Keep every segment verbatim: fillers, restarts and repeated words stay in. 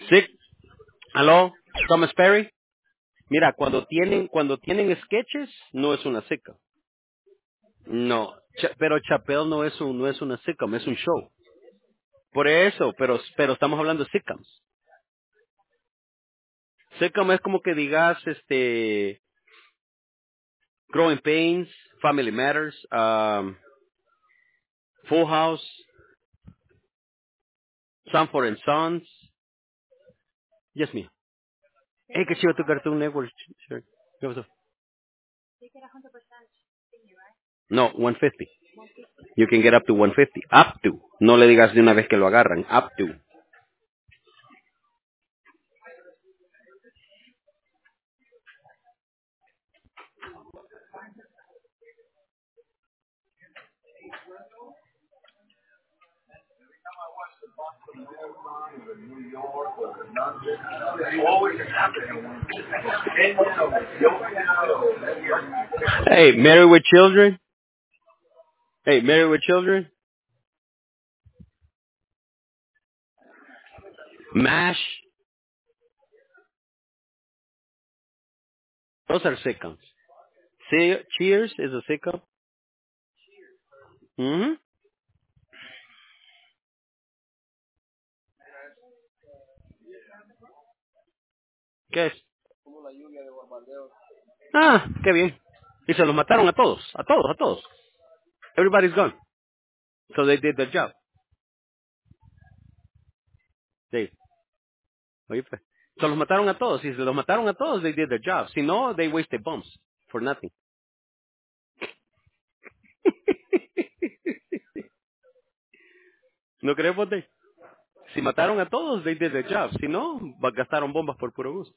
Sí, aló, Thomas Perry. Mira, cuando tienen, cuando tienen sketches, no es una sitcom. No, Cha- pero Chappelle no es un, no es una sitcom, es un show. Por eso, pero, pero estamos hablando de sitcoms. Sitcom es como que digas, este, Growing Pains, Family Matters, um, Full House, Sanford and Sons. Yes, me. Hey, qué chido tu Cartoon Network. Sure. ¿Qué pasó? No, one fifty. You can get up to one fifty. Up to. No le digas de una vez que lo agarran. Up to. Hey, Married with Children. Hey, Married with Children. MASH. Those are sitcoms. See, Cheers is a sitcom. Mhm. ¿Qué es? Ah, qué bien. Y se los mataron a todos, a todos, a todos. Everybody's gone. So they did their job. They, oye, pues. Se los mataron a todos. Si se los mataron a todos, they did their job. Si no, they wasted bombs for nothing. ¿No crees, Bote? Si mataron a todos, they did their job. Si no, va- gastaron bombas por puro gusto.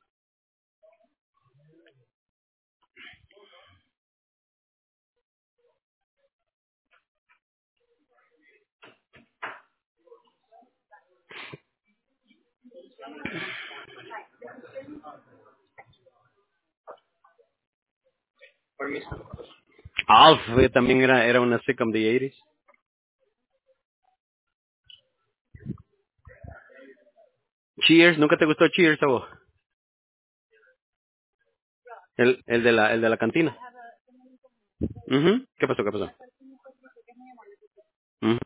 Alf eh, también era, era una sitcom de eighties. Cheers, ¿nunca te gustó Cheers a vos? El, el, de la, el de la cantina. Ujú. ¿Qué pasó? ¿Qué pasó?